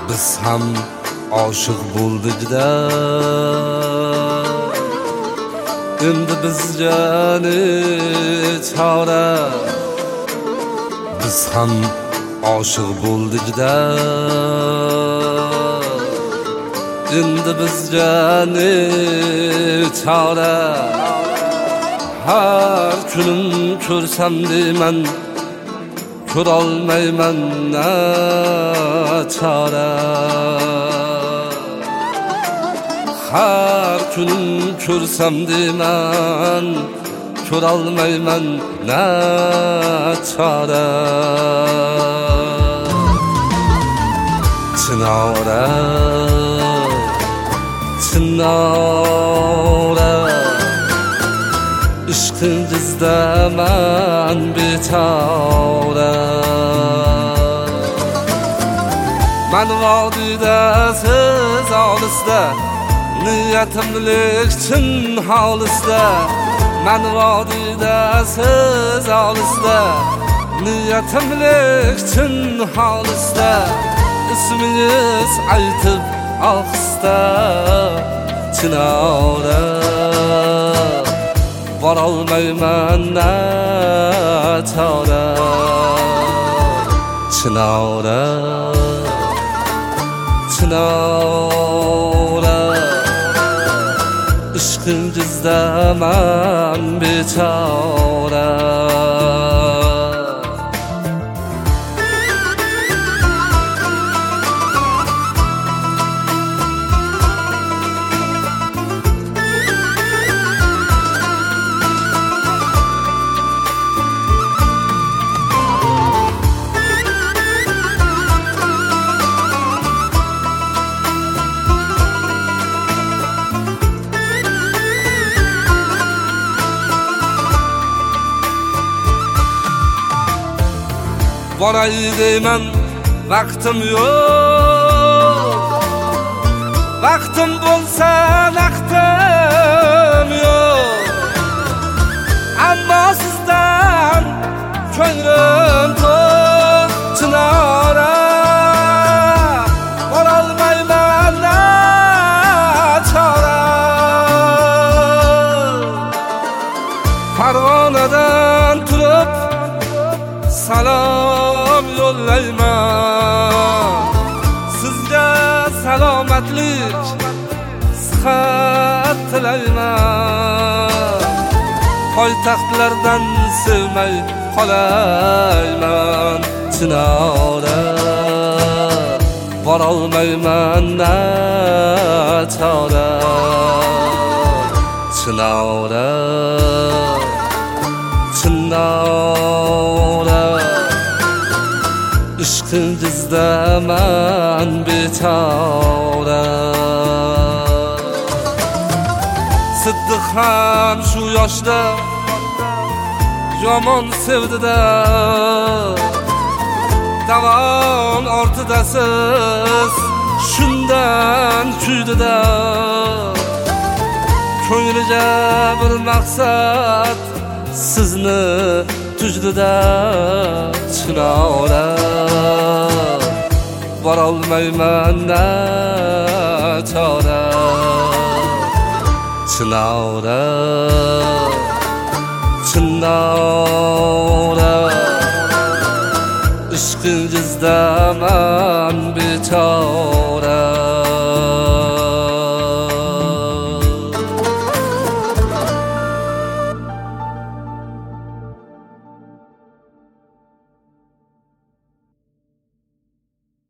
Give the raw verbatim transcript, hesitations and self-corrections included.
Biz ham oshiq bo'ldik-da, endi bizga ne chora. Biz ham oshiq bo'ldik-da, endi bizga ne chora. Har kunim ko'rsam deyman, ko'rolmayman na chora. Har kunim ko'rsam deyman, ko'rolmayman na chora. Chinora, chinora, ishqingizda man bechora. Man vodiyda siz olisda, niyatimlik chin holisda. Man vodiyda siz olisda, niyatimlik chin holisda. İsmingiz aytib ohista, chinora. Borolmayman na chora. Chinora, chinora, ishqingizda man bechora. Boray deyman, vaqtim yo'q. Vaqtim bo'lsa naqdim yo'q. Ammo sizdan ko'nglim to'q, chinora. Borolmayman na chora. Farg'onadan turib salom yo'llayman. Sizga salomatlik, sihat tilayman. Poytaxtlardan sevmay qolayman, chinora. Borolmayman na chora. Chinora, chinora, ishqingizda man bechora. Siddiq ham shu yoshda yomon sevdi-da, davon ortidasiz shundan kuydi-da. Ko'ngliga bir maqsad sizni tujdi-da, chinora. Borolmayman na chora. Chinora, chinora, ishqingizda man bechora.